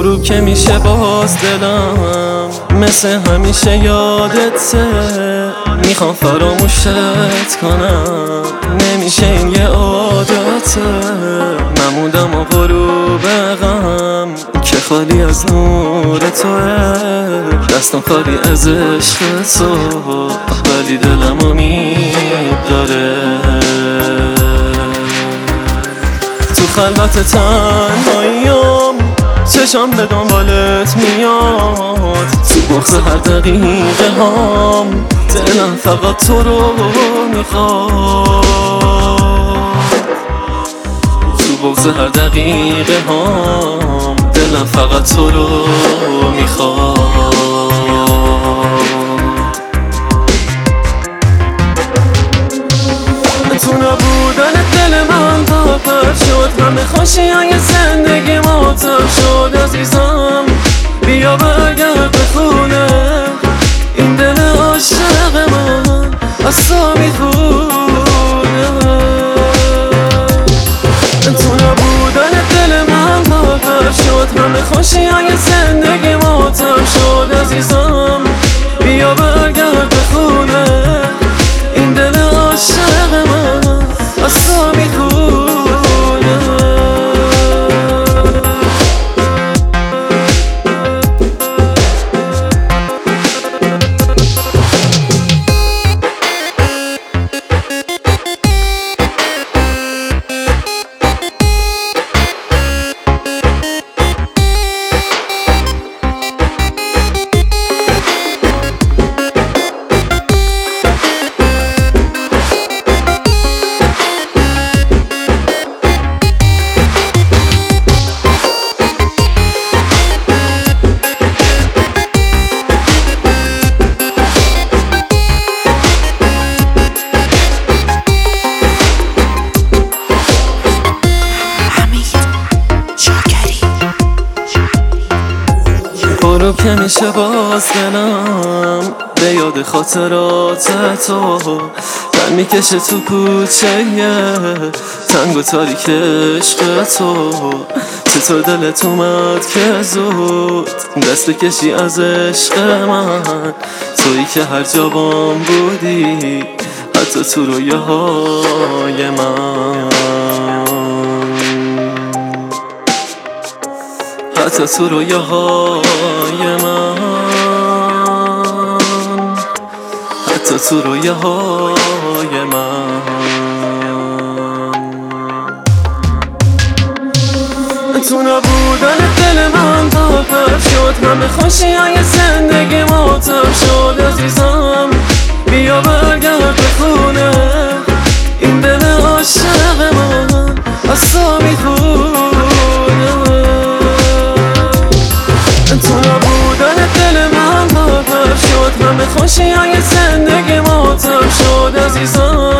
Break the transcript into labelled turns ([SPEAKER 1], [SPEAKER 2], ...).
[SPEAKER 1] غروب که میشه باز دلم مثل همیشه یادته، میخوام فراموشت کنم نمیشه این یه عادته. نموندم و غروب غم که خالی از نور توه، دستم خالی از عشق تو ولی دلم امید داره. تو خلوت تنهاییم چشم به دنبالت میاد، تو بغض هر دقیقه هام دلم فقط تو رو میخواد. تو بغض هر دقیقه هام دلم فقط تو رو میخواد. تو نبودن دل من پاپر شد، همه خوشیای زندگی ماتم شد. عزیزم بیا برگرد به خونه، این دل عاشق من از تو میخونه. تو نبودن دل من پاپر شد، همه خوشیای زندگی ماتم شد. عزیزم بیا برگرد به خونه، این دل عاشق من از تو میخونه. غروب که میشه باز دلم به یاد خاطرات تو، من میکشه تو کوچه تنگ و تاریک عشق تو. چطور دلت اومد که زود دست کشی از عشق من، تویی که هر جا بام بودی حتی تو رویاهای من، حتی تو رویاهای من، حتی تو رویاهای من. تو نبودن دل من پاپر شد، همه خوشیای زندگی ماتم شد. عزیزم بیا برگرد به خونه، این دل عاشق من از تو میخونه. تو نبودن دل من پاپر شد، همه خوشیای زندگی ماتم شد. عزیزم